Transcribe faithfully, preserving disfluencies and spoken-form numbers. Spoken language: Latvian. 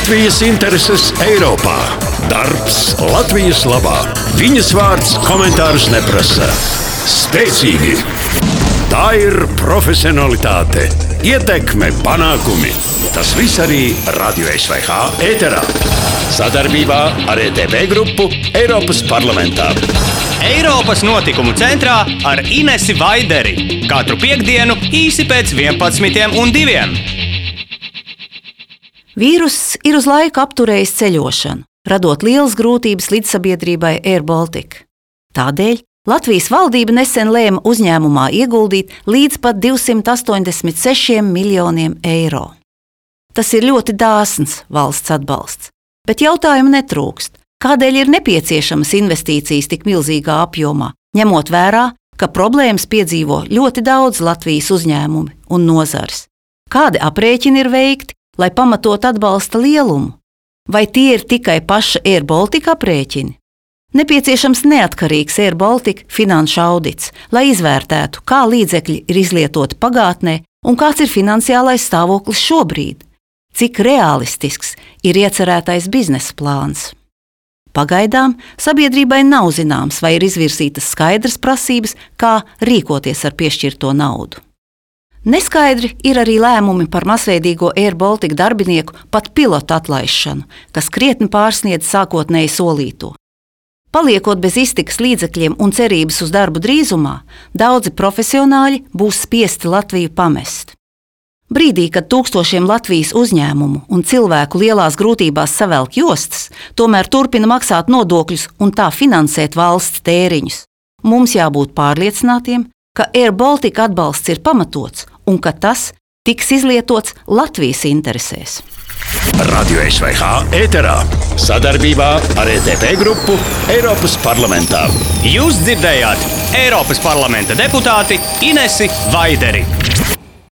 Latvijas intereses Eiropā. Darbs Latvijas labā. Viņas vārds komentārus neprasa. Spēcīgi. Tā ir profesionalitāte, ietekme, panākumi. Tas viss arī Radio S V H ēterā. Sadarbībā ar E T V grupu Eiropas parlamentā. Eiropas notikumu centrā ar Inesi Vaideri. Katru piektdienu īsi pēc vienpadsmitiem un diviem. Vīruss ir uz laiku apturējis ceļošanu, radot lielas grūtības līdzsabiedrībai Air Baltica. Tādēļ Latvijas valdība nesen lēma uzņēmumā ieguldīt līdz pat divsimt astoņdesmit sešiem miljoniem eiro. Tas ir ļoti dāsns valsts atbalsts, bet jautājumu netrūkst, kādēļ ir nepieciešamas investīcijas tik milzīgā apjomā, ņemot vērā, ka problēmas piedzīvo ļoti daudz Latvijas uzņēmumi un nozares. Kādi aprēķini ir veikti, lai pamatot atbalsta lielumu? Vai tie ir tikai paša Air Baltica aprēķini? Nepieciešams neatkarīgs Air Baltica finanšu audits, lai izvērtētu, kā līdzekļi ir izlietoti pagātnē un kāds ir finansiālais stāvoklis šobrīd, cik realistisks ir iecerētais biznesa plāns. Pagaidām sabiedrībai nav zināms, vai ir izvirzītas skaidras prasības, kā rīkoties ar piešķirto naudu. Neskaidri ir arī lēmumi par masveidīgo Air Baltica darbinieku pat pilotu atlaišanu, kas krietni pārsniedz sākotnēji solīto. Paliekot bez iztikas līdzekļiem un cerības uz darbu drīzumā, daudzi profesionāļi būs spiesti Latviju pamest. Brīdī, kad tūkstošiem Latvijas uzņēmumu un cilvēku lielās grūtībās savelk jostas, tomēr turpina maksāt nodokļus un tā finansēt valsts tēriņus, mums jābūt pārliecinātiem, ka Air Baltica atbalsts ir pamatots un ka tas tiks izlietots Latvijas interesēs. Radio S V H ēterā sadarbībā ar E T V grupu Eiropas parlamentā. Jūs dzirdējāt Eiropas parlamenta deputāti Inesi Vaideri.